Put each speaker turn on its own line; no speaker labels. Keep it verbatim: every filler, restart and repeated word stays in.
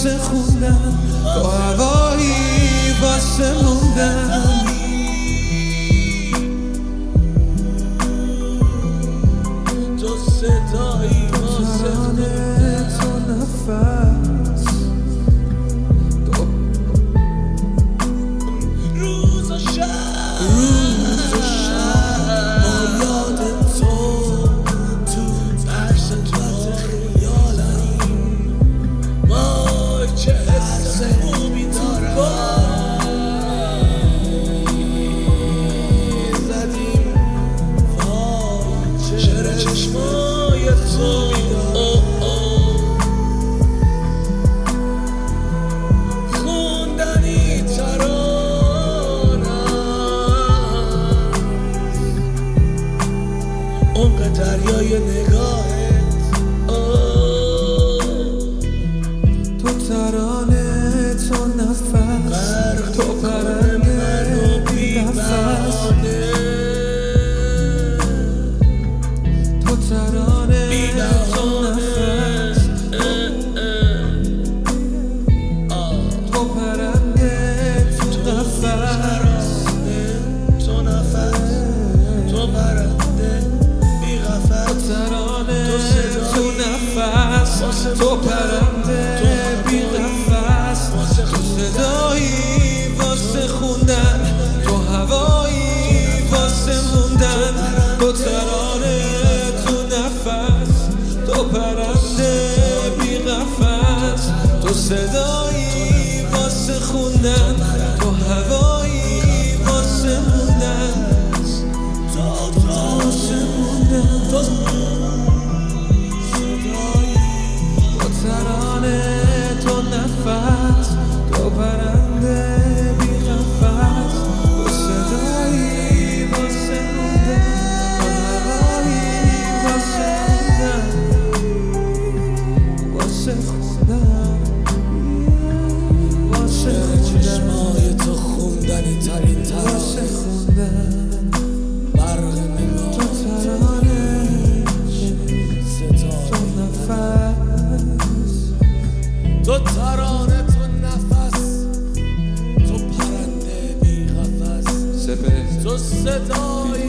واسه خوندن، تو هوایی واسه موندن.
تو صدایی واسه خوندن،
تو نفس، تو
روز و شب روز و شب ما یاد تو تو عکس تو خیالم، ما چه حس خوبی دارم زدیم وای شعر چشمای تو خوندنی ترانم، عمق دریای نگاهت.
تو ترانه، تو نفس، تو پرنده بی نفس. تو ترانه، تو نفس، تو پرنده، تو نفس،
تو نفس، تو پرنده بی قفس.
تو ترانه، تو نفس، تو پرنده بی نفس. تو صدایی واسه خوندن، تو هوایی واسه موندن. تو ترانه، تو نفس، تو پرنده بی قفس. تو صدایی واسه خوندن، تو هوایی واسه موندن. واسه موندن. تو ترانه، تو نفس، تو پرنده بی قفس. تو صدایی واسه موندن، تو هوایی واسه موندن. واسه خوندن، واسه خوندن.
چشمای تو خوندنی ترین ترانه،
واسه خوندن.
برق نگاه
تو ترانه،
ستاره،
تو نفس،
تو ترانه، تو نفس، تو پرنده بی قفس.
سپه
تو صدای